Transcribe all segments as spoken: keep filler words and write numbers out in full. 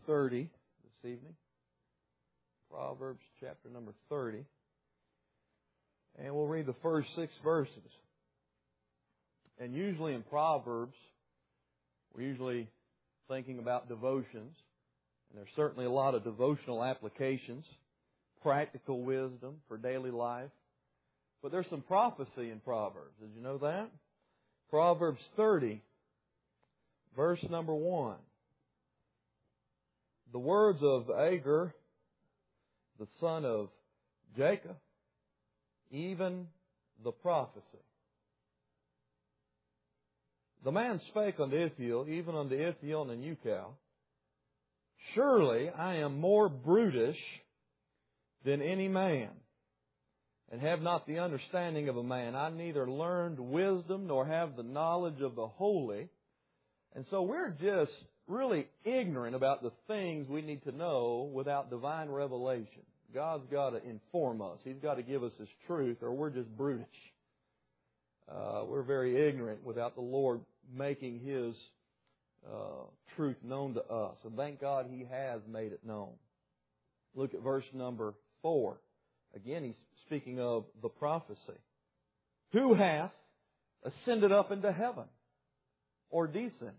thirty this evening. Proverbs chapter number thirty. And we'll read the first six verses. And usually in Proverbs, we're usually thinking about devotions. And there's certainly a lot of devotional applications, practical wisdom for daily life. But there's some prophecy in Proverbs. Did you know that? Proverbs thirty, verse number one. The words of Agur, the son of Jacob, even the prophecy. The man spake unto Ithiel, even unto Ithiel and Ucal, surely I am more brutish than any man, and have not the understanding of a man. I neither learned wisdom nor have the knowledge of the holy. And so we're just really ignorant about the things we need to know without divine revelation. God's got to inform us. He's got to give us His truth, or we're just brutish. Uh, we're very ignorant without the Lord making His uh, truth known to us. And thank God He has made it known. Look at verse number four. Again, he's speaking of the prophecy. Who hath ascended up into heaven, or descended?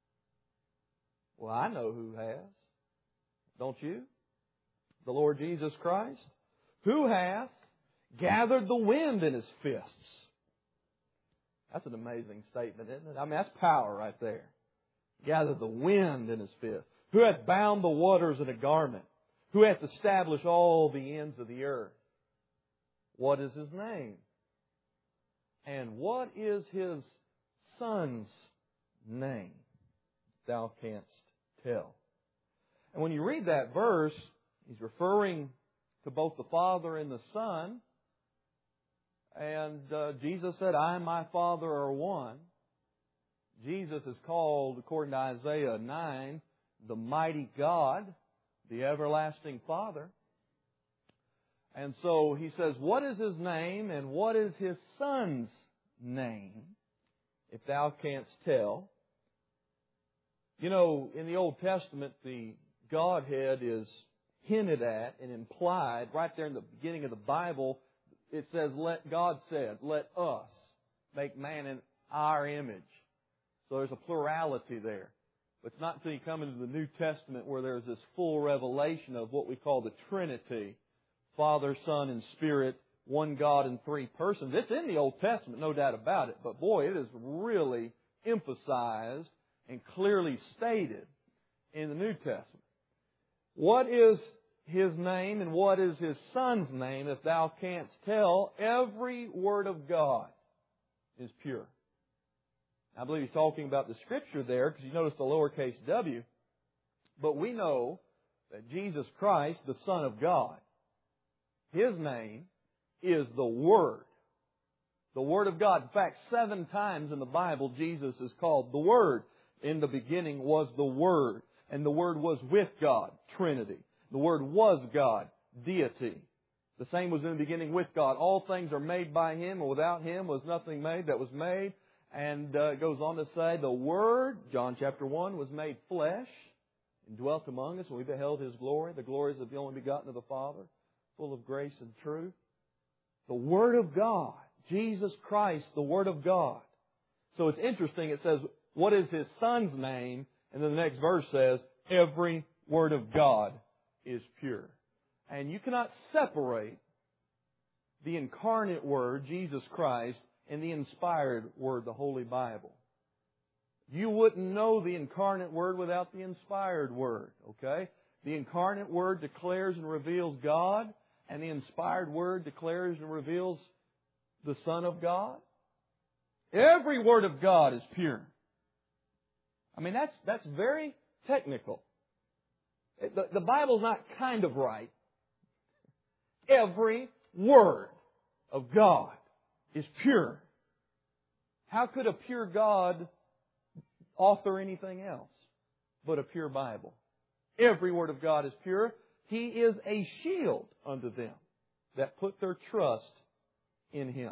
Well, I know who has. Don't you? The Lord Jesus Christ. Who hath gathered the wind in His fists? That's an amazing statement, isn't it? I mean, that's power right there. Gathered the wind in His fist. Who hath bound the waters in a garment? Who hath established all the ends of the earth? What is His name? And what is His Son's name? Thou canst tell. And when you read that verse, he's referring to both the Father and the Son. And uh, Jesus said, I and my Father are one. Jesus is called, according to Isaiah nine, the mighty God, the everlasting Father. And so he says, what is His name and what is His Son's name, if thou canst tell? You know, in the Old Testament, the Godhead is hinted at and implied right there in the beginning of the Bible. It says, let God said, let us make man in our image. So there's a plurality there. But it's not until you come into the New Testament where there's this full revelation of what we call the Trinity. Father, Son, and Spirit, one God in three persons. It's in the Old Testament, no doubt about it. But boy, it is really emphasized and clearly stated in the New Testament. What is His name and what is His Son's name, if thou canst tell? Every word of God is pure. I believe he's talking about the Scripture there, because you notice the lowercase w. But we know that Jesus Christ, the Son of God, His name is the Word. The Word of God. In fact, seven times in the Bible, Jesus is called the Word. In the beginning was the Word. And the Word was with God, Trinity. The Word was God, deity. The same was in the beginning with God. All things are made by Him, and without Him was nothing made that was made. And uh, it goes on to say, the Word, John chapter one, was made flesh and dwelt among us, and we beheld His glory. The glories of the only begotten of the Father, full of grace and truth. The Word of God, Jesus Christ, the Word of God. So it's interesting, it says, what is His Son's name? And then the next verse says, every word of God is pure. And you cannot separate the incarnate Word, Jesus Christ, and the inspired Word, the Holy Bible. You wouldn't know the incarnate Word without the inspired Word, okay? The incarnate Word declares and reveals God, and the inspired Word declares and reveals the Son of God. Every word of God is pure. I mean, that's that's very technical. The, the Bible's not kind of right. Every word of God is pure. How could a pure God author anything else but a pure Bible? Every word of God is pure. He is a shield unto them that put their trust in Him.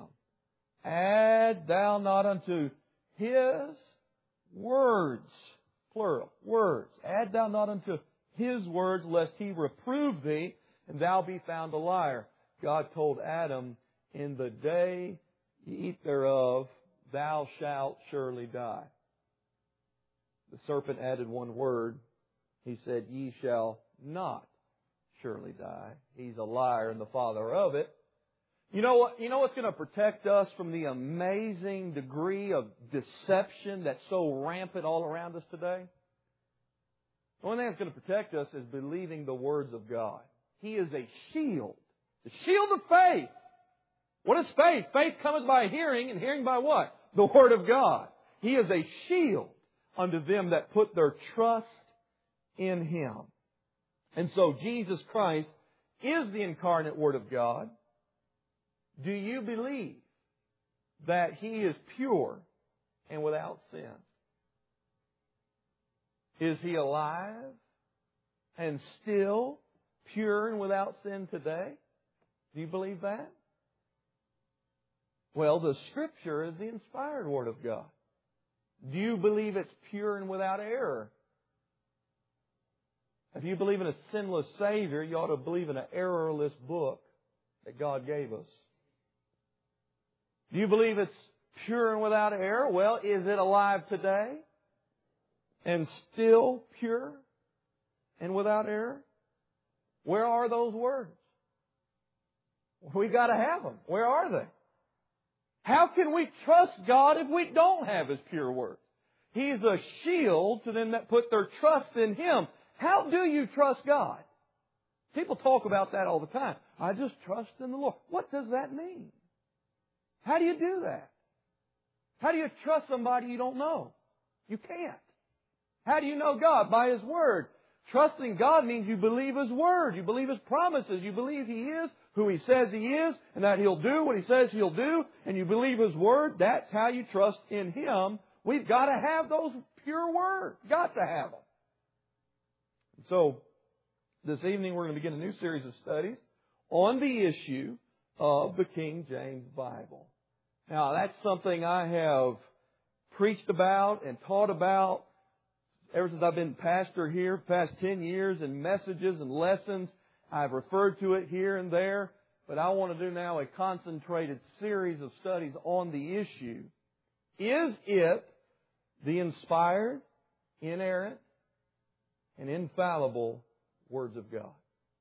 Add thou not unto His words, plural, words. Add thou not unto His words, lest He reprove thee, and thou be found a liar. God told Adam, in the day ye eat thereof, thou shalt surely die. The serpent added one word. He said, ye shall not surely die. He's a liar and the father of it. You know what? You know what's going to protect us from the amazing degree of deception that's so rampant all around us today? The only thing that's going to protect us is believing the words of God. He is a shield. The shield of faith. What is faith? Faith cometh by hearing, and hearing by what? The Word of God. He is a shield unto them that put their trust in Him. And so Jesus Christ is the incarnate Word of God. Do you believe that He is pure and without sin? Is He alive and still pure and without sin today? Do you believe that? Well, the Scripture is the inspired Word of God. Do you believe it's pure and without error? If you believe in a sinless Savior, you ought to believe in an errorless book that God gave us. Do you believe it's pure and without error? Well, is it alive today and still pure and without error? Where are those words? We've got to have them. Where are they? How can we trust God if we don't have His pure Word? He's a shield to them that put their trust in Him. How do you trust God? People talk about that all the time. I just trust in the Lord. What does that mean? How do you do that? How do you trust somebody you don't know? You can't. How do you know God? By His Word. Trusting God means you believe His Word. You believe His promises. You believe He is who He says He is and that He'll do what He says He'll do. And you believe His Word. That's how you trust in Him. We've got to have those pure words. Got to have them. So, this evening we're going to begin a new series of studies on the issue of the King James Bible. Now, that's something I have preached about and taught about ever since I've been pastor here, the past ten years, in messages and lessons. I've referred to it here and there, but I want to do now a concentrated series of studies on the issue. Is it the inspired, inerrant, and infallible words of God?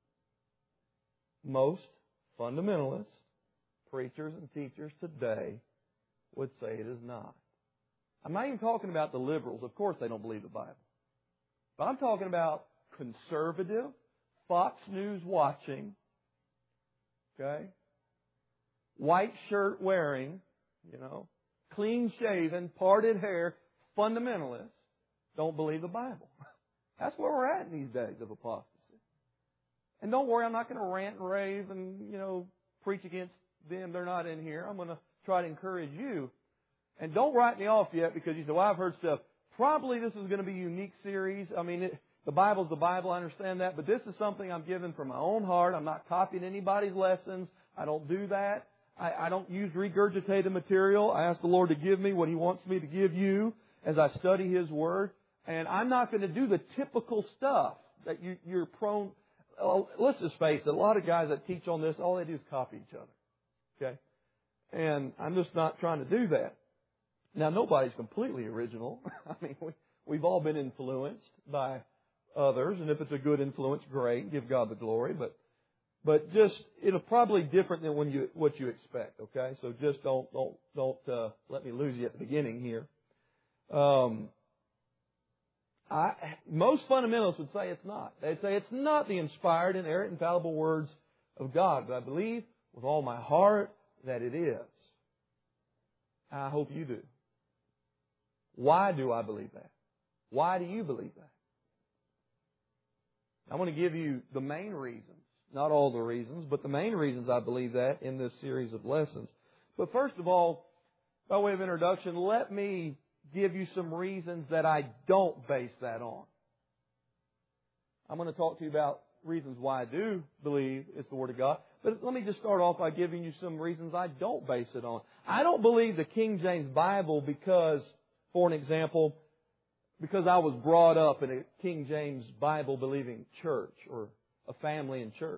Most fundamentalists, preachers and teachers today would say it is not. I'm not even talking about the liberals. Of course they don't believe the Bible. But I'm talking about conservative, Fox News watching, okay, white shirt wearing, you know, clean shaven, parted hair, fundamentalists don't believe the Bible. That's where we're at in these days of apostasy. And don't worry, I'm not going to rant and rave and, you know, preach against them. They're not in here. I'm going to try to encourage you. And don't write me off yet because you say, well, I've heard stuff. Probably this is going to be a unique series. I mean, it, the Bible's the Bible. I understand that. But this is something I'm given from my own heart. I'm not copying anybody's lessons. I don't do that. I, I don't use regurgitated material. I ask the Lord to give me what He wants me to give you as I study His Word. And I'm not going to do the typical stuff that you, you're prone. Oh, let's just face it. A lot of guys that teach on this, all they do is copy each other. Okay? And I'm just not trying to do that. Now, nobody's completely original. I mean, we, we've all been influenced by others. And if it's a good influence, great. Give God the glory. But but just, it'll probably different than when you what you expect. Okay? So just don't, don't, don't uh, let me lose you at the beginning here. Um... I, most fundamentalists would say it's not. They'd say it's not the inspired, inerrant, infallible words of God. But I believe with all my heart that it is. I hope you do. Why do I believe that? Why do you believe that? I want to give you the main reasons. Not all the reasons, but the main reasons I believe that in this series of lessons. But first of all, by way of introduction, let me give you some reasons that I don't base that on. I'm going to talk to you about reasons why I do believe it's the Word of God. But let me just start off by giving you some reasons I don't base it on. I don't believe the King James Bible because, for an example, because I was brought up in a King James Bible-believing church or a family in church.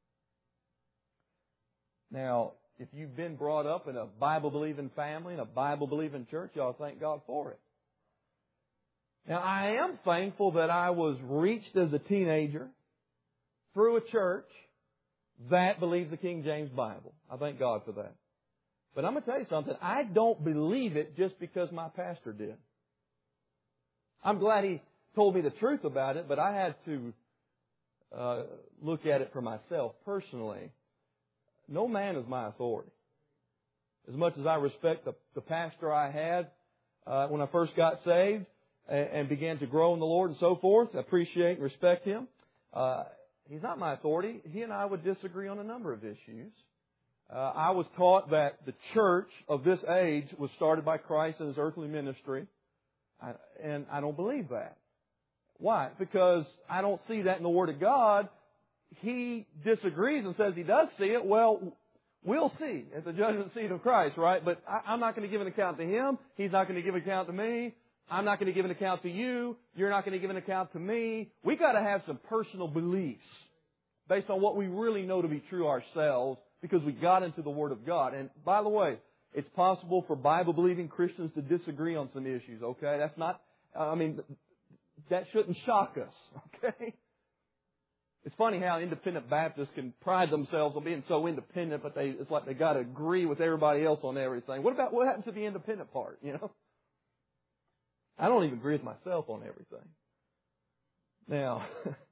Now, if you've been brought up in a Bible-believing family, in a Bible-believing church, you ought to thank God for it. Now, I am thankful that I was reached as a teenager through a church that believes the King James Bible. I thank God for that. But I'm going to tell you something. I don't believe it just because my pastor did. I'm glad he told me the truth about it, but I had to uh, look at it for myself personally. No man is my authority. As much as I respect the, the pastor I had uh, when I first got saved and, and began to grow in the Lord and so forth, I appreciate and respect him. Uh, he's not my authority. He and I would disagree on a number of issues. Uh, I was taught that the church of this age was started by Christ in His earthly ministry. I, and I don't believe that. Why? Because I don't see that in the Word of God. He disagrees and says he does see it. Well, we'll see at the judgment seat of Christ, right? But I, I'm not going to give an account to Him. He's not going to give an account to me. I'm not going to give an account to you. You're not going to give an account to me. We've got to have some personal beliefs based on what we really know to be true ourselves because we got into the Word of God. And by the way, it's possible for Bible-believing Christians to disagree on some issues, okay? That's not, I mean, that shouldn't shock us, okay? It's funny how independent Baptists can pride themselves on being so independent, but they, it's like they got to agree with everybody else on everything. What about, what happens to the independent part, you know? I don't even agree with myself on everything. Now,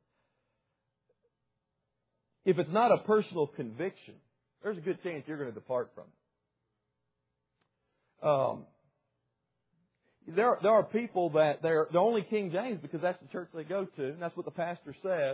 if it's not a personal conviction, there's a good chance you're going to depart from it. Um, there, there are people that they're, they're only King James because that's the church they go to, and that's what the pastor says.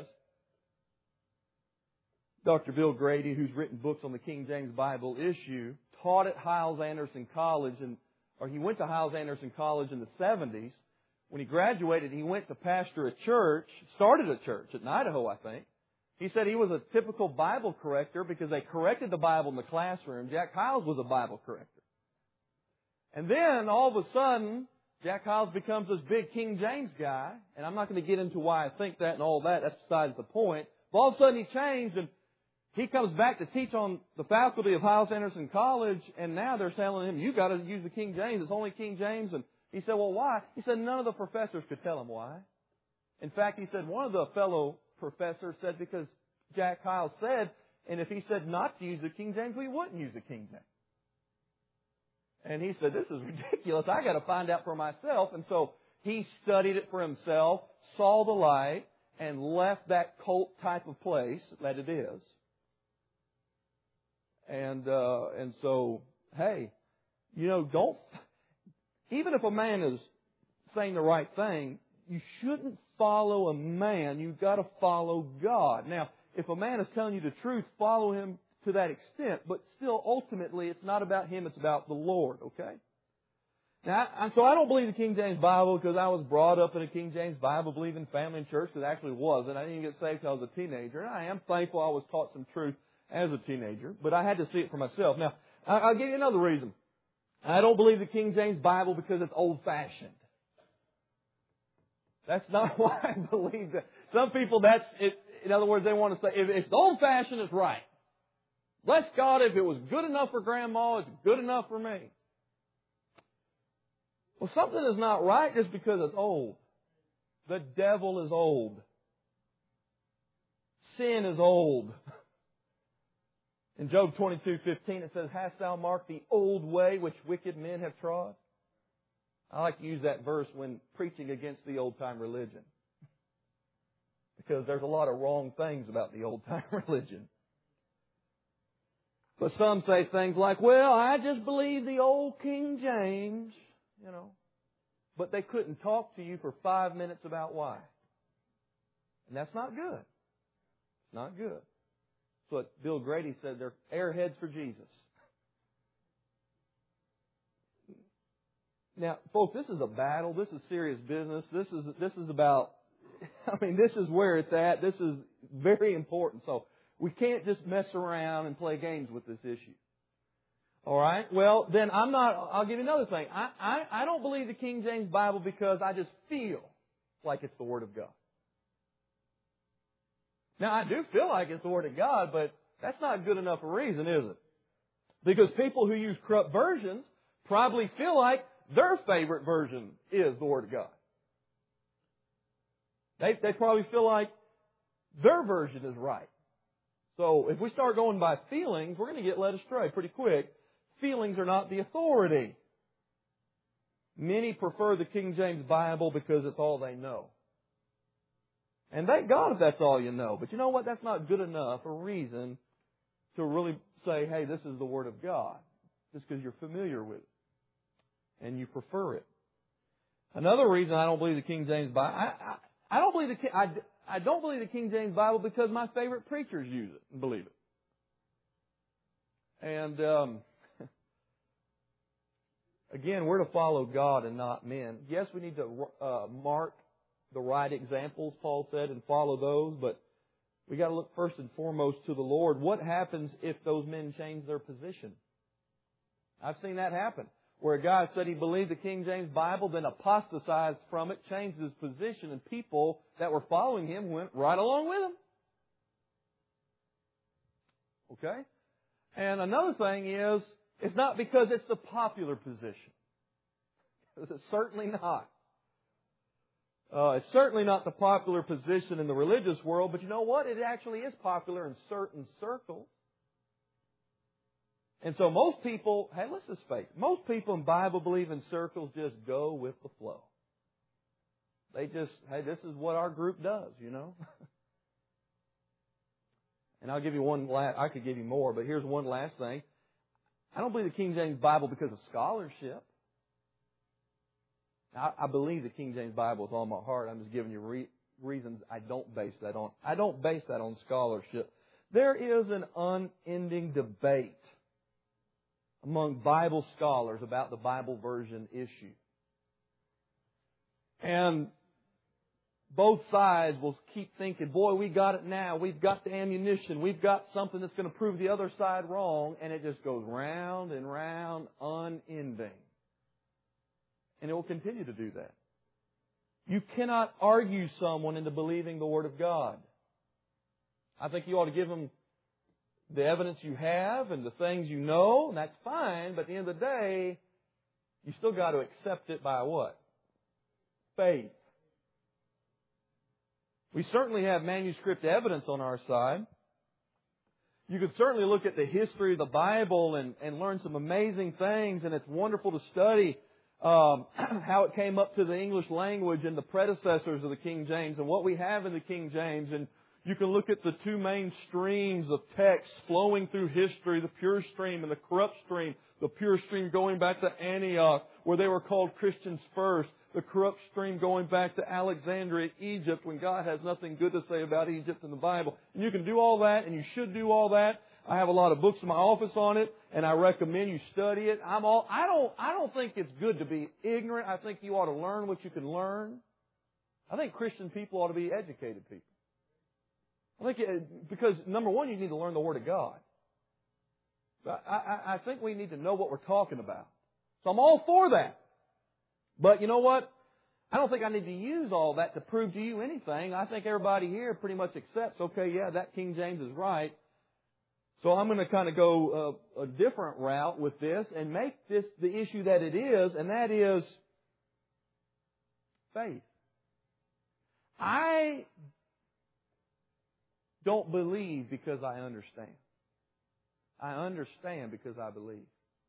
Doctor Bill Grady, who's written books on the King James Bible issue, taught at Hyles-Anderson College, and or he went to Hyles-Anderson College in the seventies. When he graduated, he went to pastor a church, started a church at Idaho, I think. He said he was a typical Bible corrector because they corrected the Bible in the classroom. Jack Hyles was a Bible corrector. And then, all of a sudden, Jack Hyles becomes this big King James guy. And I'm not going to get into why I think that and all that. That's besides the point. But all of a sudden, he changed, and he comes back to teach on the faculty of Hyles-Anderson College, and now they're telling him, you've got to use the King James. It's only King James. And he said, well, why? He said, none of the professors could tell him why. In fact, he said, one of the fellow professors said, because Jack Hyles said, and if he said not to use the King James, we wouldn't use the King James. And he said, this is ridiculous. I got to find out for myself. And so he studied it for himself, saw the light, and left that cult type of place that it is. And uh, and so, hey, you know, don't, even if a man is saying the right thing, you shouldn't follow a man. You've got to follow God. Now, if a man is telling you the truth, follow him to that extent. But still, ultimately, it's not about him. It's about the Lord, okay? Now, I, so I don't believe the King James Bible because I was brought up in a King James Bible-believing family and church, because I actually wasn't. I didn't get saved until I was a teenager. And I am thankful I was taught some truth as a teenager, but I had to see it for myself. Now, I'll give you another reason. I don't believe the King James Bible because it's old-fashioned. That's not why I believe that. Some people, that's it. In other words, they want to say, if it's old-fashioned, it's right. Bless God, if it was good enough for Grandma, it's good enough for me. Well, something is not right just because it's old. The devil is old. Sin is old. In Job twenty-two fifteen, it says, hast thou marked the old way which wicked men have trod? I like to use that verse when preaching against the old-time religion. Because there's a lot of wrong things about the old-time religion. But some say things like, well, I just believe the old King James, you know. But they couldn't talk to you for five minutes about why. And that's not good. It's not good. That's what Bill Grady said. They're airheads for Jesus. Now, folks, this is a battle. This is serious business. This is this is about, I mean, this is where it's at. This is very important. So we can't just mess around and play games with this issue. All right? Well, then I'm not, I'll give you another thing. I, I, I don't believe the King James Bible because I just feel like it's the Word of God. Now, I do feel like it's the Word of God, but that's not good enough a reason, is it? Because people who use corrupt versions probably feel like their favorite version is the Word of God. They, they probably feel like their version is right. So if we start going by feelings, we're going to get led astray pretty quick. Feelings are not the authority. Many prefer the King James Bible because it's all they know. And thank God if that's all you know. But you know what? That's not good enough a reason to really say, hey, this is the Word of God. Just because you're familiar with it. And you prefer it. Another reason I don't believe the King James Bible, I, I, I don't believe the I, I don't believe the King James Bible because my favorite preachers use it and believe it. And um, again, we're to follow God and not men. Yes, we need to uh, mark the right examples, Paul said, and follow those, but we got to look first and foremost to the Lord. What happens if those men change their position? I've seen that happen. Where a guy said he believed the King James Bible, then apostatized from it, changed his position, and people that were following him went right along with him. Okay? And another thing is, it's not because it's the popular position. Because it's certainly not. Uh, it's certainly not the popular position in the religious world, but you know what? It actually is popular in certain circles. And so most people, hey, let's just face it, most people in Bible-believing circles just go with the flow. They just, hey, this is what our group does, you know. And I'll give you one last, I could give you more, but here's one last thing. I don't believe the King James Bible because of scholarship. I, I believe the King James Bible with all my heart. I'm just giving you re- reasons I don't base that on. I don't base that on scholarship. There is an unending debate among Bible scholars about the Bible version issue. And both sides will keep thinking, boy, we got it now. We've got the ammunition. We've got something that's going to prove the other side wrong. And it just goes round and round, unending. And it will continue to do that. You cannot argue someone into believing the Word of God. I think you ought to give them the evidence you have and the things you know, and that's fine. But at the end of the day, you still got to accept it by what? Faith. We certainly have manuscript evidence on our side. You could certainly look at the history of the Bible and, and learn some amazing things, and it's wonderful to study um, how it came up to the English language and the predecessors of the King James and what we have in the King James. And you can look at the two main streams of text flowing through history, the pure stream and the corrupt stream. The pure stream going back to Antioch, where they were called Christians first. The corrupt stream going back to Alexandria, Egypt, when God has nothing good to say about Egypt in the Bible. And you can do all that, and you should do all that. I have a lot of books in my office on it, and I recommend you study it. I'm all, I don't, I don't think it's good to be ignorant. I think you ought to learn what you can learn. I think Christian people ought to be educated people. I think, it, because number one, you need to learn the Word of God. I, I, I think we need to know what we're talking about. So I'm all for that. But you know what? I don't think I need to use all that to prove to you anything. I think everybody here pretty much accepts, okay, yeah, that King James is right. So I'm going to kind of go a, a different route with this and make this the issue that it is, and that is faith. I don't believe because I understand. I understand because I believe.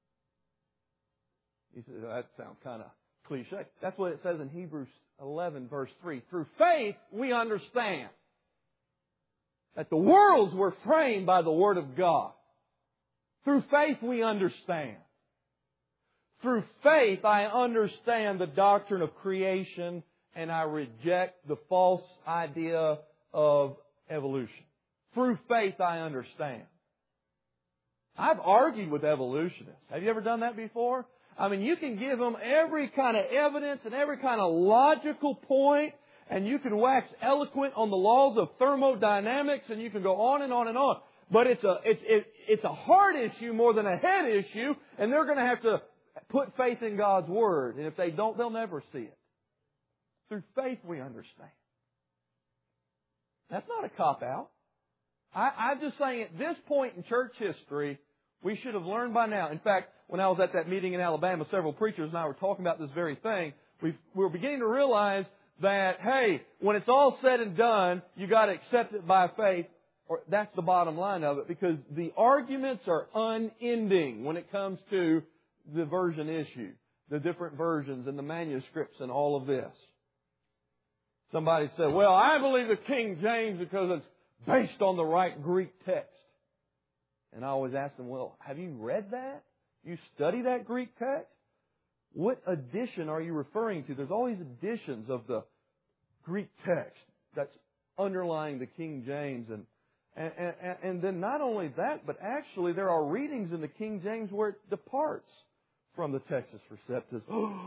You say, that sounds kind of cliche. That's what it says in Hebrews eleven, verse three. Through faith, we understand that the worlds were framed by the Word of God. Through faith, we understand. Through faith, I understand the doctrine of creation, and I reject the false idea of evolution. Through faith, I understand. I've argued with evolutionists. Have you ever done that before? I mean, you can give them every kind of evidence and every kind of logical point, and you can wax eloquent on the laws of thermodynamics, and you can go on and on and on. but it's a, it's, it, it's a heart issue more than a head issue, and they're going to have to put faith in God's Word. And if they don't, they'll never see it. Through faith we understand. That's not a cop-out. I, I'm just saying at this point in church history, we should have learned by now. In fact, when I was at that meeting in Alabama, several preachers and I were talking about this very thing. We were beginning to realize that, hey, when it's all said and done, you got to accept it by faith. Or that's the bottom line of it, because the arguments are unending when it comes to the version issue, the different versions and the manuscripts and all of this. Somebody said, well, I believe the King James because it's based on the right Greek text. And I always ask them, well, have you read that? You study that Greek text? What edition are you referring to? There's always editions of the Greek text that's underlying the King James. And, and, and, and then not only that, but actually there are readings in the King James where it departs from the Textus Receptus.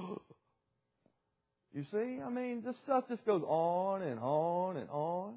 You see? I mean, this stuff just goes on and on and on.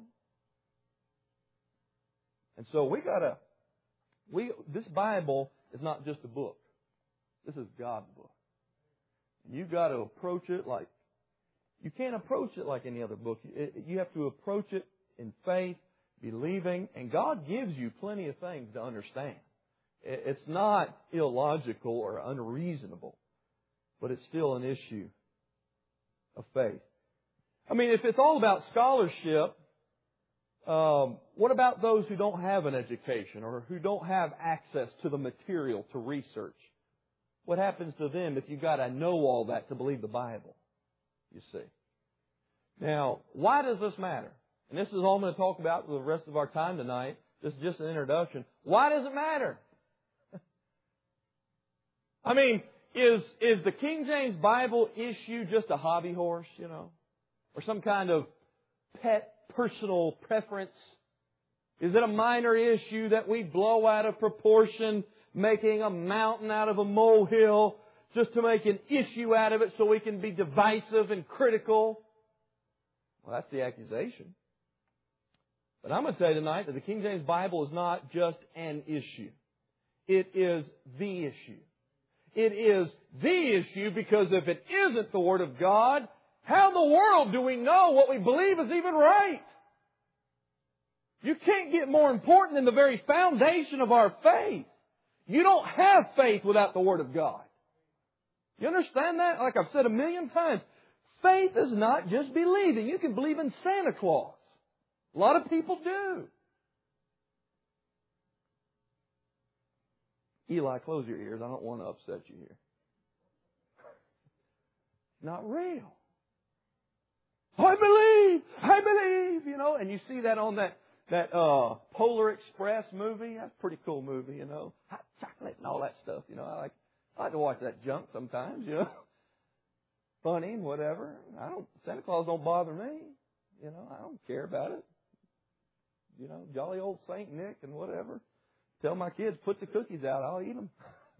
And so we gotta, we, this Bible is not just a book. This is God's book. And you've got to approach it like, you can't approach it like any other book. You have to approach it in faith, believing, and God gives you plenty of things to understand. It's not illogical or unreasonable, but it's still an issue of faith. I mean, if it's all about scholarship, um, what about those who don't have an education or who don't have access to the material to research? What happens to them if you've got to know all that to believe the Bible? You see. Now, why does this matter? And this is all I'm going to talk about for the rest of our time tonight. This is just an introduction. Why does it matter? I mean, is is the King James Bible issue just a hobby horse, you know? Or some kind of pet personal preference? Is it a minor issue that we blow out of proportion, making a mountain out of a molehill just to make an issue out of it so we can be divisive and critical? Well, that's the accusation. But I'm going to tell you tonight that the King James Bible is not just an issue. It is the issue. It is the issue because if it isn't the Word of God, how in the world do we know what we believe is even right? You can't get more important than the very foundation of our faith. You don't have faith without the Word of God. You understand that? Like I've said a million times, faith is not just believing. You can believe in Santa Claus. A lot of people do. Eli, close your ears. I don't want to upset you here. Not real. I believe, I believe, you know, and you see that on that, that uh, Polar Express movie. That's a pretty cool movie, you know. Hot chocolate and all that stuff, you know. I like, I like to watch that junk sometimes, you know. Funny and whatever. I don't, Santa Claus don't bother me. You know, I don't care about it. You know, jolly old Saint Nick and whatever. Tell my kids, put the cookies out, I'll eat them.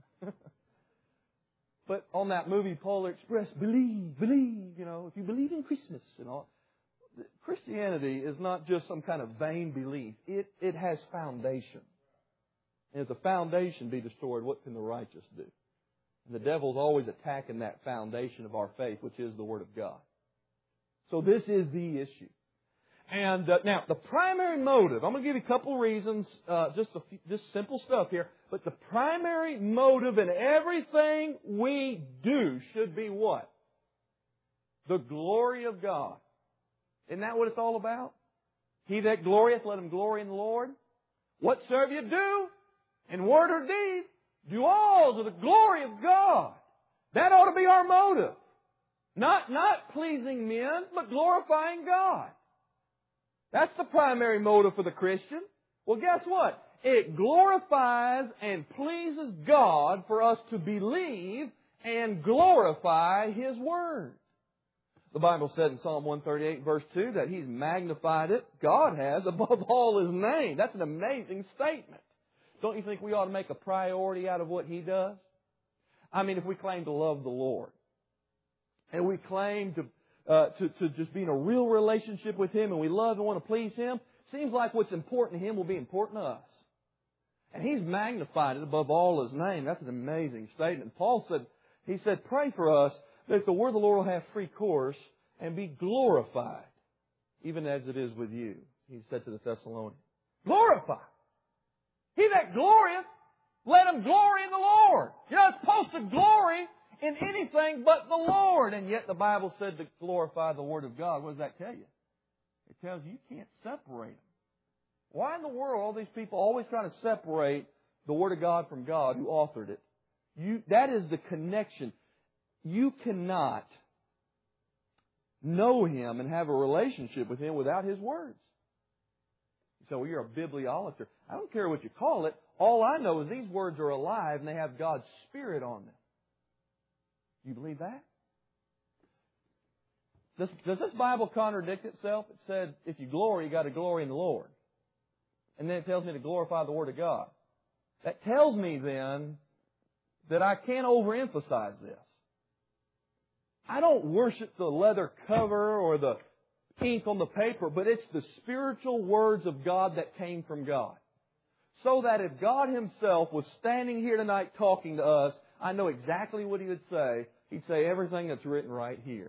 But on that movie, Polar Express, believe, believe, you know, if you believe in Christmas and all. Christianity is not just some kind of vain belief. It, it has foundation. And if the foundation be destroyed, what can the righteous do? And the devil's always attacking that foundation of our faith, which is the Word of God. So this is the issue. And uh, now, the primary motive, I'm going to give you a couple reasons, uh, just a few, just simple stuff here, but the primary motive in everything we do should be what? The glory of God. Isn't that what it's all about? He that glorieth, let him glory in the Lord. Whatsoever you do, in word or deed, do all to the glory of God. That ought to be our motive. Not, not pleasing men, but glorifying God. That's the primary motive for the Christian. Well, guess what? It glorifies and pleases God for us to believe and glorify His Word. The Bible said in Psalm one thirty-eight, verse two, that He's magnified it, God has, above all His name. That's an amazing statement. Don't you think we ought to make a priority out of what He does? I mean, if we claim to love the Lord, and we claim to Uh, to, to just be in a real relationship with Him, and we love and want to please Him, seems like what's important to Him will be important to us. And He's magnified it above all His name. That's an amazing statement. Paul said, he said, pray for us that the word of the Lord will have free course and be glorified, even as it is with you. He said to the Thessalonians. Glorify. He that glorieth, let him glory in the Lord. You're not supposed to glory in anything but the Lord. And yet the Bible said to glorify the Word of God. What does that tell you? It tells you you can't separate them. Why in the world are all these people always trying to separate the Word of God from God who authored it? You, that is the connection. You cannot know Him and have a relationship with Him without His words. So well, you're a bibliolater. I don't care what you call it. All I know is these words are alive and they have God's Spirit on them. You believe that? Does, does this Bible contradict itself? It said, if you glory, you got to glory in the Lord. And then it tells me to glorify the Word of God. That tells me then that I can't overemphasize this. I don't worship the leather cover or the ink on the paper, but it's the spiritual words of God that came from God. So that if God Himself was standing here tonight talking to us, I know exactly what He would say. He'd say everything that's written right here.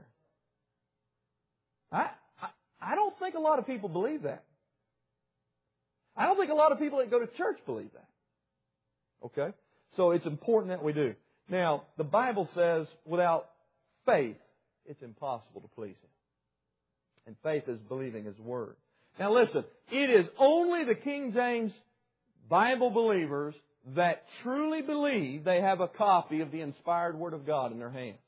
I, I, I don't think a lot of people believe that. I don't think a lot of people that go to church believe that. Okay? So it's important that we do. Now, the Bible says without faith, it's impossible to please Him. And faith is believing His Word. Now listen, it is only the King James Bible believers that truly believe they have a copy of the inspired Word of God in their hands.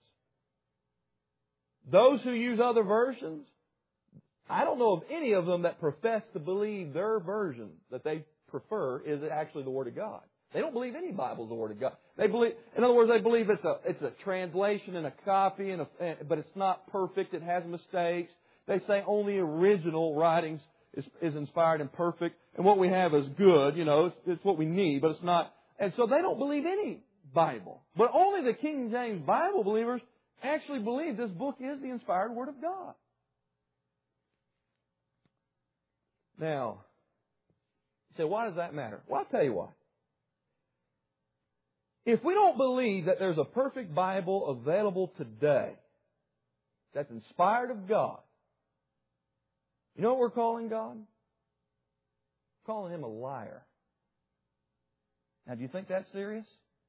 Those who use other versions, I don't know of any of them that profess to believe their version that they prefer is actually the Word of God. They don't believe any Bible is the Word of God. They believe, in other words, they believe it's a it's a translation and a copy, and a, but it's not perfect. It has mistakes. They say only original writings is, is inspired and perfect, and what we have is good. You know, it's, it's what we need, but it's not. And so they don't believe any Bible. But only the King James Bible believers actually believe this book is the inspired Word of God. Now, you say, why does that matter? Well, I'll tell you why. If we don't believe that there's a perfect Bible available today that's inspired of God, you know what we're calling God? We're calling Him a liar. Now, do you think that's serious?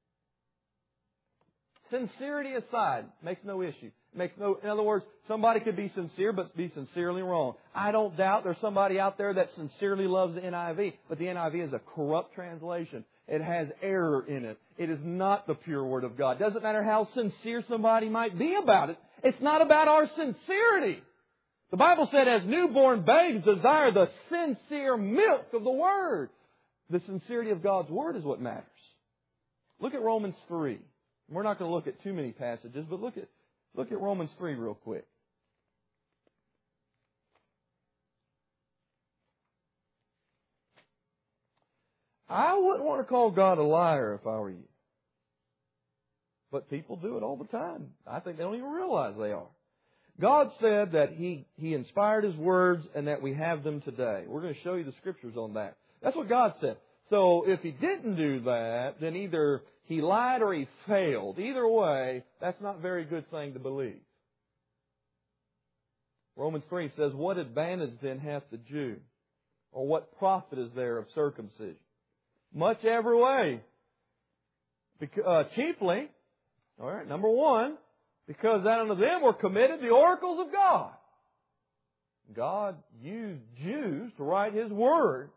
Sincerity aside, makes no issue. Makes no, in other words, somebody could be sincere but be sincerely wrong. I don't doubt there's somebody out there that sincerely loves the N I V, but the N I V is a corrupt translation. It has error in it. It is not the pure Word of God. Doesn't matter how sincere somebody might be about it. It's not about our sincerity. The Bible said, as newborn babes desire the sincere milk of the Word. The sincerity of God's Word is what matters. Look at Romans three. We're not going to look at too many passages, but look at look at Romans three real quick. I wouldn't want to call God a liar if I were you. But people do it all the time. I think they don't even realize they are. God said that He, He inspired His words and that we have them today. We're going to show you the Scriptures on that. That's what God said. So if He didn't do that, then either He lied or He failed. Either way, that's not a very good thing to believe. Romans three says, what advantage then hath the Jew? Or what profit is there of circumcision? Much every way. Because, uh, chiefly, all right, number one, because that unto them were committed the oracles of God. God used Jews to write His Word.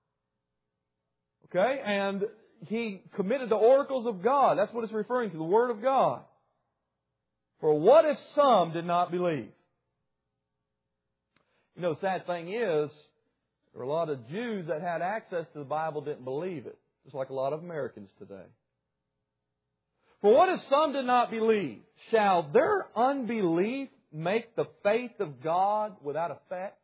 Okay? And He committed the oracles of God. That's what it's referring to, the Word of God. For what if some did not believe? You know, the sad thing is, there were a lot of Jews that had access to the Bible didn't believe it. Just like a lot of Americans today. For what if some did not believe? Shall their unbelief make the faith of God without effect?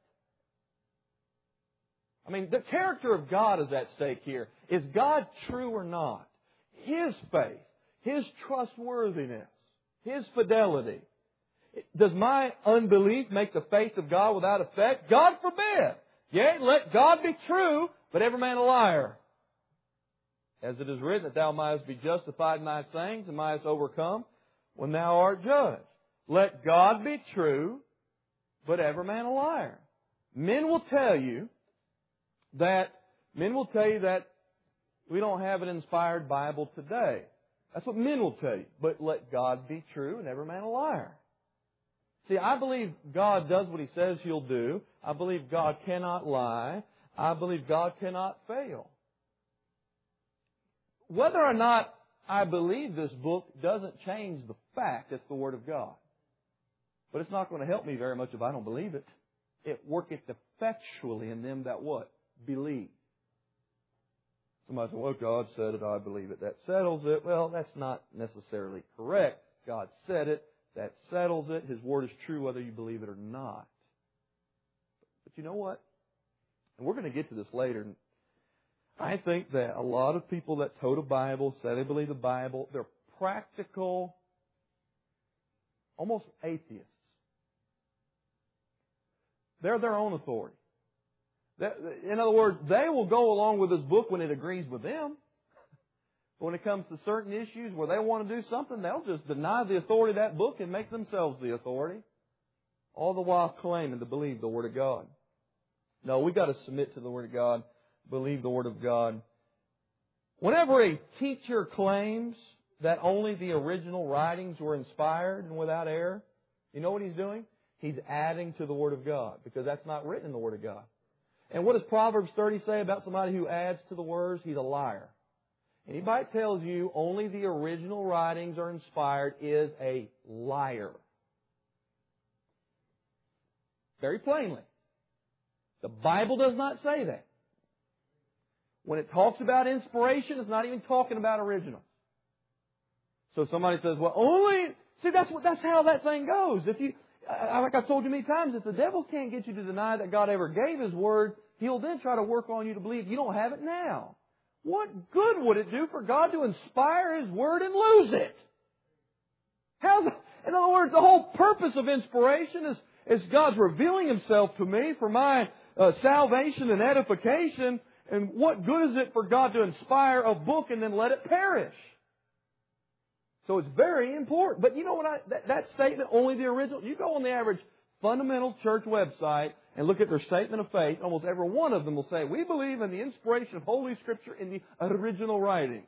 I mean, the character of God is at stake here. Is God true or not? His faith, His trustworthiness, His fidelity. Does my unbelief make the faith of God without effect? God forbid. Yea, let God be true, but every man a liar. As it is written, that thou mightest be justified in thy sayings, and mightest overcome when thou art judged. Let God be true, but every man a liar. Men will tell you that, men will tell you that we don't have an inspired Bible today. That's what men will tell you. But let God be true and every man a liar. See, I believe God does what He says He'll do. I believe God cannot lie. I believe God cannot fail. Whether or not I believe this book doesn't change the fact it's the Word of God. But it's not going to help me very much if I don't believe it. It worketh effectually in them that what? Believe. Somebody said, well, God said it, I believe it. That settles it. Well, that's not necessarily correct. God said it. That settles it. His Word is true whether you believe it or not. But you know what? And we're going to get to this later. I think that a lot of people that tote a Bible, say they believe the Bible, they're practical, almost atheists. They're their own authority. In other words, they will go along with this book when it agrees with them. But when it comes to certain issues where they want to do something, they'll just deny the authority of that book and make themselves the authority. All the while claiming to believe the Word of God. No, we've got to submit to the Word of God, believe the Word of God. Whenever a teacher claims that only the original writings were inspired and without error, you know what he's doing? He's adding to the Word of God, because that's not written in the Word of God. And what does Proverbs thirty say about somebody who adds to the words? He's a liar. Anybody that tells you only the original writings are inspired is a liar. Very plainly. The Bible does not say that. When it talks about inspiration, it's not even talking about originals. So somebody says, well, only... See, that's what, that's how that thing goes. If you... Like I've told you many times, if the devil can't get you to deny that God ever gave His Word, he'll then try to work on you to believe you don't have it now. What good would it do for God to inspire His Word and lose it? How's, in other words, the whole purpose of inspiration is, is God's revealing Himself to me for my uh, salvation and edification. And what good is it for God to inspire a book and then let it perish? So it's very important. But you know what? I, that, that statement, only the original, you go on the average fundamental church website and look at their statement of faith, almost every one of them will say, we believe in the inspiration of Holy Scripture in the original writings.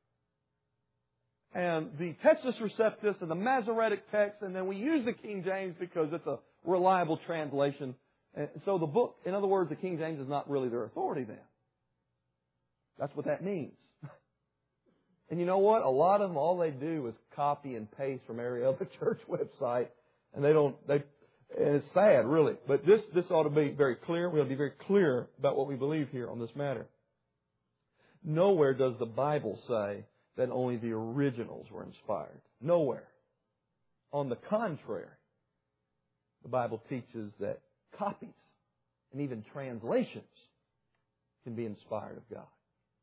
And the Textus Receptus and the Masoretic text, and then we use the King James because it's a reliable translation. And so the book, in other words, the King James is not really their authority then. That's what that means. And you know what? A lot of them, all they do is copy and paste from every other church website. And they don't, they, and it's sad, really. But this, this ought to be very clear. We ought to be very clear about what we believe here on this matter. Nowhere does the Bible say that only the originals were inspired. Nowhere. On the contrary, the Bible teaches that copies and even translations can be inspired of God.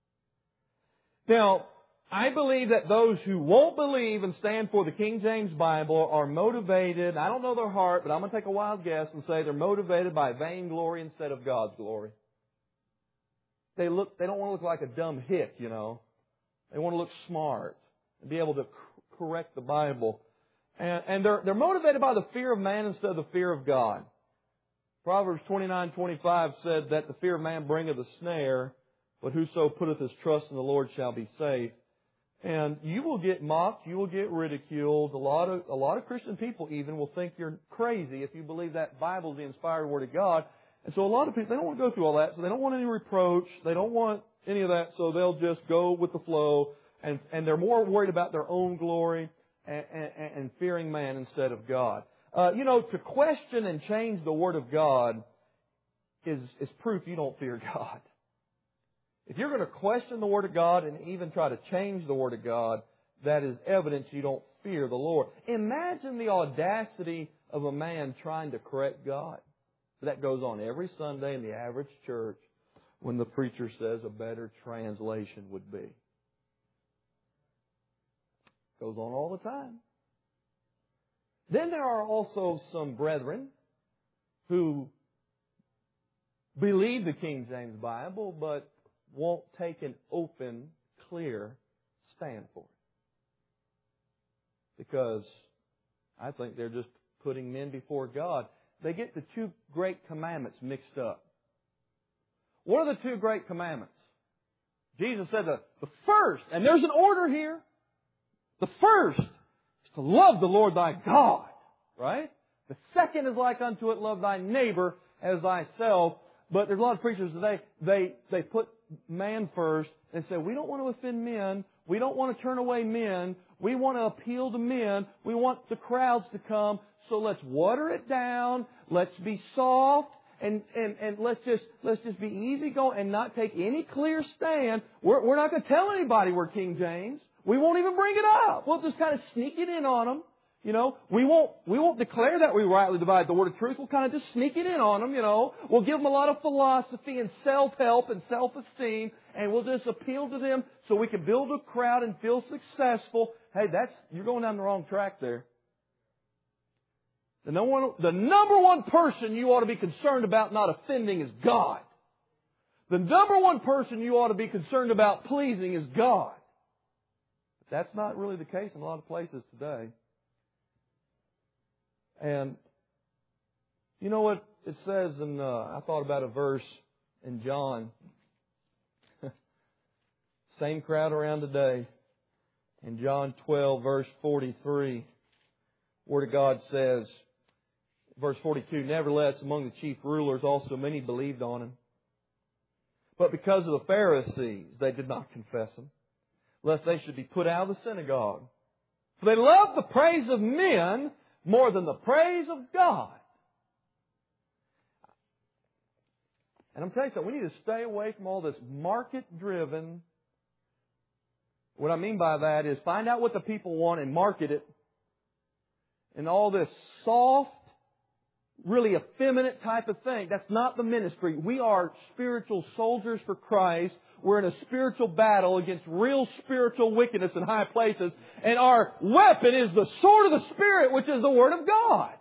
Now, I believe that those who won't believe and stand for the King James Bible are motivated, I don't know their heart, but I'm going to take a wild guess and say they're motivated by vainglory instead of God's glory. They look, they don't want to look like a dumb hick, you know. They want to look smart and be able to c- correct the Bible. And, and they're, they're motivated by the fear of man instead of the fear of God. Proverbs twenty-nine twenty-five said that the fear of man bringeth a snare, but whoso putteth his trust in the Lord shall be safe. And you will get mocked, you will get ridiculed. A lot of a lot of Christian people even will think you're crazy if you believe that Bible is the inspired Word of God. And so a lot of people, they don't want to go through all that, so they don't want any reproach, they don't want any of that, so they'll just go with the flow, and, and they're more worried about their own glory and, and, and fearing man instead of God. Uh, you know, to question and change the Word of God is, is proof you don't fear God. If you're going to question the Word of God and even try to change the Word of God, that is evidence you don't fear the Lord. Imagine the audacity of a man trying to correct God. That goes on every Sunday in the average church when the preacher says a better translation would be. Goes on all the time. Then there are also some brethren who believe the King James Bible but won't take an open, clear stand for it. Because I think they're just putting men before God. They get the two great commandments mixed up. What are the two great commandments? Jesus said the, the first, and there's an order here. The first is to love the Lord thy God. Right? The second is like unto it, love thy neighbor as thyself. But there's a lot of preachers today, they, they put man first and say, we don't want to offend men. We don't want to turn away men. We want to appeal to men. We want the crowds to come. So let's water it down. Let's be soft. And, and, and let's just, let's just be easy going and not take any clear stand. We're, we're not going to tell anybody we're King James. We won't even bring it up. We'll just kind of sneak it in on them. You know, we won't, we won't declare that we rightly divide the word of truth. We'll kind of just sneak it in on them, you know. We'll give them a lot of philosophy and self-help and self-esteem, and we'll just appeal to them so we can build a crowd and feel successful. Hey, that's, you're going down the wrong track there. The number one, the number one person you ought to be concerned about not offending is God. The number one person you ought to be concerned about pleasing is God. But that's not really the case in a lot of places today. And you know what it says in, uh, I thought about a verse in John. Same crowd around today. In John twelve, verse forty-three, Word of God says, verse forty-two, nevertheless, among the chief rulers also many believed on Him. But because of the Pharisees, they did not confess Him, lest they should be put out of the synagogue. For they loved the praise of men more than the praise of God. And I'm telling you something, we need to stay away from all this market-driven. What I mean by that is find out what the people want and market it. And all this soft, really effeminate type of thing. That's not the ministry. We are spiritual soldiers for Christ. We're in a spiritual battle against real spiritual wickedness in high places. And our weapon is the sword of the Spirit, which is the Word of God.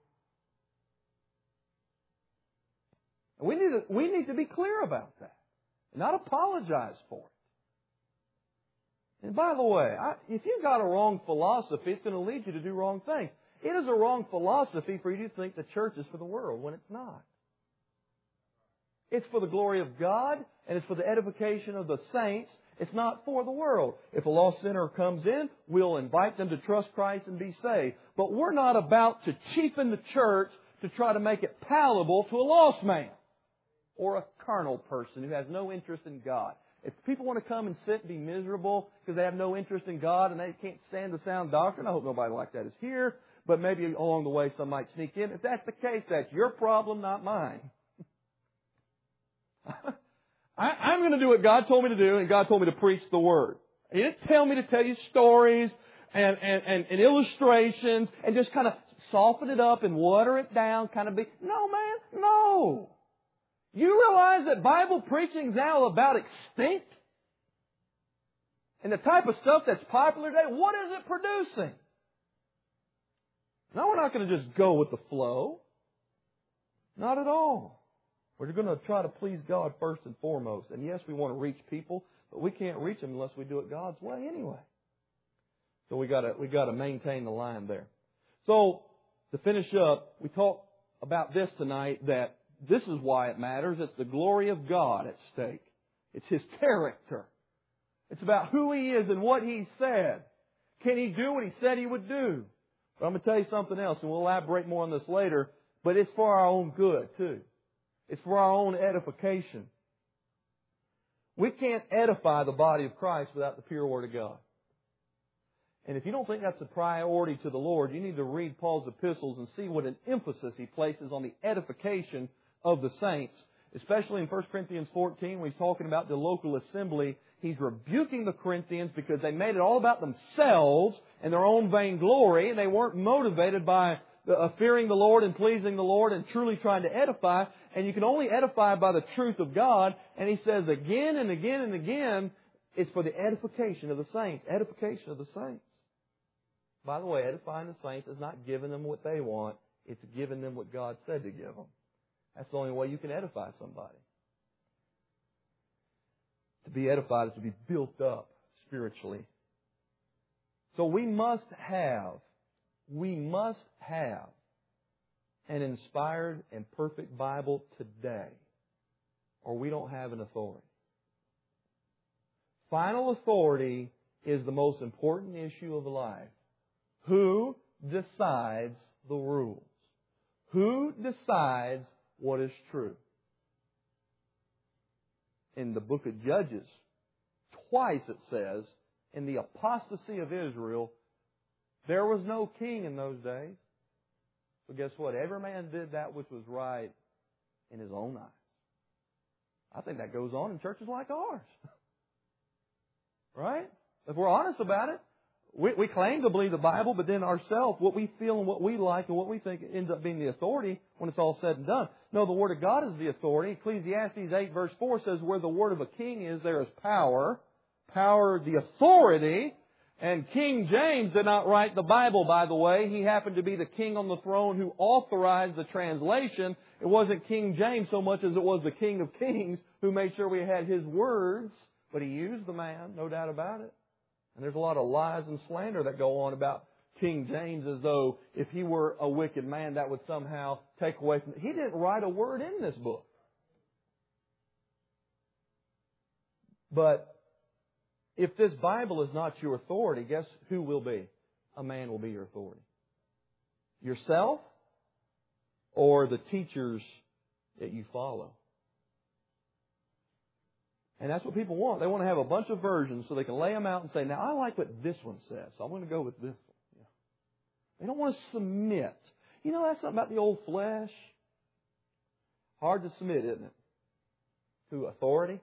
And we need to, we need to be clear about that. And not apologize for it. And by the way, I, if you've got a wrong philosophy, it's going to lead you to do wrong things. It is a wrong philosophy for you to think the church is for the world when it's not. It's for the glory of God, and it's for the edification of the saints. It's not for the world. If a lost sinner comes in, we'll invite them to trust Christ and be saved. But we're not about to cheapen the church to try to make it palatable to a lost man or a carnal person who has no interest in God. If people want to come and sit and be miserable because they have no interest in God and they can't stand the sound doctrine, I hope nobody like that is here. But maybe along the way some might sneak in. If that's the case, that's your problem, not mine. I, I'm going to do what God told me to do, and God told me to preach the Word. He didn't tell me to tell you stories and, and, and, and illustrations and just kind of soften it up and water it down, kind of be, no, man, no. You realize that Bible preaching is now about extinct? And the type of stuff that's popular today, what is it producing? No, we're not going to just go with the flow. Not at all. We're going to try to please God first and foremost. And yes, we want to reach people, but we can't reach them unless we do it God's way anyway. So we got to we got to maintain the line there. So to finish up, we talked about this tonight, that this is why it matters. It's the glory of God at stake. It's His character. It's about who He is and what He said. Can He do what He said He would do? But I'm going to tell you something else, and we'll elaborate more on this later, but it's for our own good, too. It's for our own edification. We can't edify the body of Christ without the pure Word of God. And if you don't think that's a priority to the Lord, you need to read Paul's epistles and see what an emphasis he places on the edification of the saints, especially in First Corinthians fourteen, when he's talking about the local assembly. He's rebuking the Corinthians because they made it all about themselves and their own vainglory, and they weren't motivated by uh, fearing the Lord and pleasing the Lord and truly trying to edify. And you can only edify by the truth of God. And he says again and again and again, it's for the edification of the saints. Edification of the saints. By the way, edifying the saints is not giving them what they want. It's giving them what God said to give them. That's the only way you can edify somebody. To be edified is to be built up spiritually. So we must have, we must have an inspired and perfect Bible today, or we don't have an authority. Final authority is the most important issue of life. Who decides the rules? Who decides what is true? In the book of Judges, twice it says, in the apostasy of Israel, there was no king in those days. So guess what? Every man did that which was right in his own eyes. I think that goes on in churches like ours. Right? If we're honest about it, we, we claim to believe the Bible, but then ourselves, what we feel and what we like and what we think ends up being the authority when it's all said and done. No, the Word of God is the authority. Ecclesiastes eight verse four says, where the word of a king is, there is power. Power, the authority. And King James did not write the Bible, by the way. He happened to be the king on the throne who authorized the translation. It wasn't King James so much as it was the King of Kings who made sure we had his words. But he used the man, no doubt about it. And there's a lot of lies and slander that go on about King James as though if he were a wicked man, that would somehow take away from... He didn't write a word in this book. But if this Bible is not your authority, guess who will be? A man will be your authority. Yourself or the teachers that you follow. And that's what people want. They want to have a bunch of versions so they can lay them out and say, now I like what this one says, so I'm going to go with this one. Yeah. They don't want to submit. You know, that's something about the old flesh. Hard to submit, isn't it? To authority.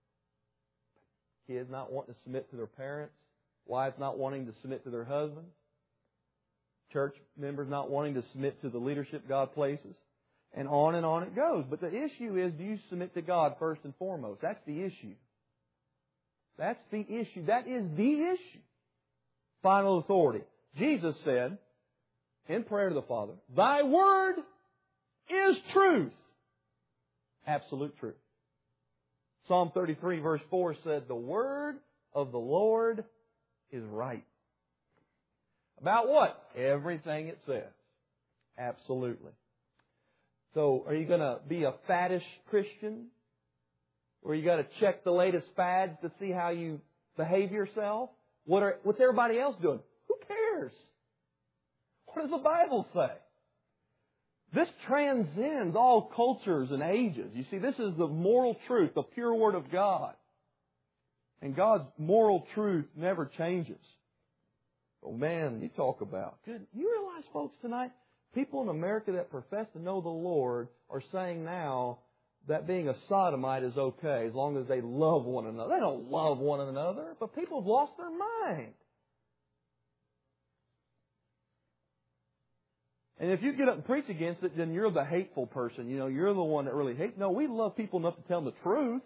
Kids not wanting to submit to their parents. Wives not wanting to submit to their husbands. Church members not wanting to submit to the leadership God places. And on and on it goes. But the issue is, do you submit to God first and foremost? That's the issue. That's the issue. That is the issue. Final authority. Jesus said in prayer to the Father, Thy word is truth. Absolute truth. Psalm thirty-three verse four said, the word of the Lord is right. About what? Everything it says. Absolutely. So, are you going to be a faddish Christian? Or you got to check the latest fads to see how you behave yourself? What are, what's everybody else doing? Who cares? What does the Bible say? This transcends all cultures and ages. You see, this is the moral truth, the pure Word of God. And God's moral truth never changes. Oh man, you talk about. Good. You realize, folks, tonight, people in America that profess to know the Lord are saying now that being a sodomite is okay as long as they love one another. They don't love one another, but people have lost their mind. And if you get up and preach against it, then you're the hateful person. You know, you're the one that really hates. No, we love people enough to tell them the truth.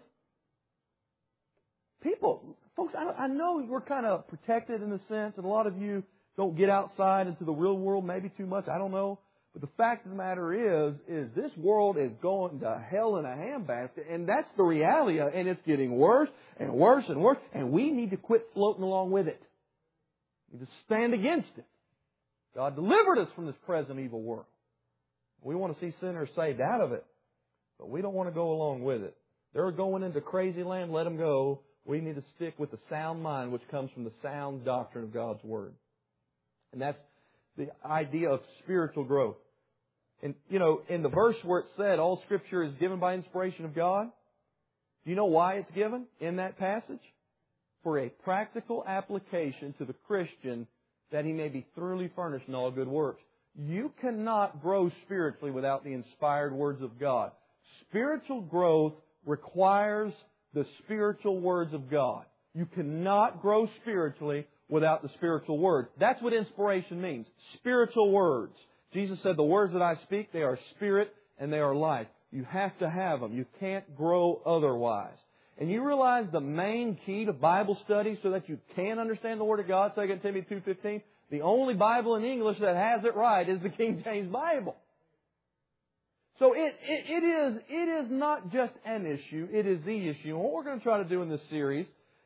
People, folks, I, I know we're kind of protected in a sense, and a lot of you don't get outside into the real world maybe too much. I don't know. But the fact of the matter is, is this world is going to hell in a handbasket, and that's the reality of it. And it's getting worse and worse and worse, and we need to quit floating along with it. We need to stand against it. God delivered us from this present evil world. We want to see sinners saved out of it, but we don't want to go along with it. They're going into crazy land, let them go. We need to stick with the sound mind, which comes from the sound doctrine of God's Word. And that's the idea of spiritual growth. And, you know, in the verse where it said, all Scripture is given by inspiration of God, do you know why it's given in that passage? For a practical application to the Christian, that he may be thoroughly furnished in all good works. You cannot grow spiritually without the inspired words of God. Spiritual growth requires the spiritual words of God. You cannot grow spiritually without the spiritual word. That's what inspiration means. Spiritual words. Jesus said, the words that I speak, they are spirit and they are life. You have to have them. You can't grow otherwise. And you realize the main key to Bible study so that you can understand the Word of God, Second Timothy two fifteen, the only Bible in English that has it right is the King James Bible. So it, it, it is, it is not just an issue, it is the issue. And what we're going to try to do in this series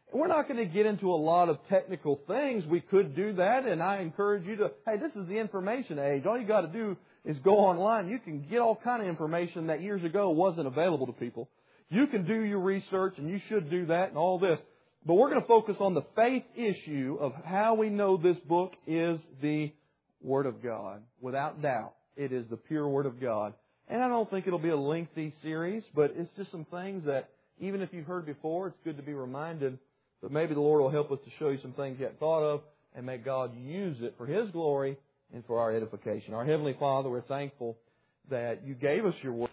We're not going to get into a lot of technical things. We could do that, and I encourage you to, hey, this is the information age. All you got to do is go online. You can get all kind of information that years ago wasn't available to people. You can do your research, and you should do that and all this. But we're going to focus on the faith issue of how we know this book is the Word of God. Without doubt, it is the pure Word of God. And I don't think it'll be a lengthy series, but it's just some things that, even if you've heard before, it's good to be reminded. But maybe the Lord will help us to show you some things you hadn't thought of, and may God use it for His glory and for our edification. Our Heavenly Father, we're thankful that You gave us Your Word.